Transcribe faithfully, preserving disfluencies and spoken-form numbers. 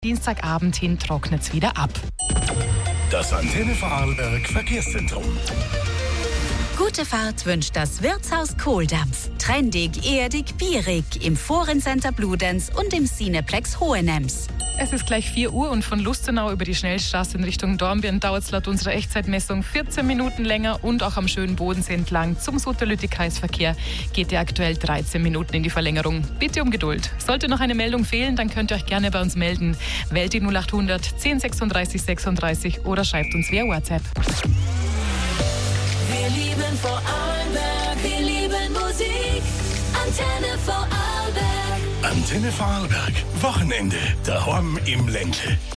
Dienstagabend hin trocknet es wieder ab. Das Antenne Vorarlberg Verkehrszentrum. Gute Fahrt wünscht das Wirtshaus Kohldampf. Trendig, erdig, bierig im Forencenter Bludenz und im Cineplex Hohenems. Es ist gleich vier Uhr und von Lustenau über die Schnellstraße in Richtung Dornbirn dauert es laut unserer Echtzeitmessung vierzehn Minuten länger und auch am schönen Bodensee entlang zum Sutterlütti-Kreisverkehr geht ihr aktuell dreizehn Minuten in die Verlängerung. Bitte um Geduld. Sollte noch eine Meldung fehlen, dann könnt ihr euch gerne bei uns melden. Wählt die null acht hundert zehn sechsunddreißig sechsunddreißig oder schreibt uns via WhatsApp. Wir lieben Vorarlberg, wir lieben Musik. Antenne Vorarlberg. Antenne Vorarlberg. Wochenende. Daheim im Ländle.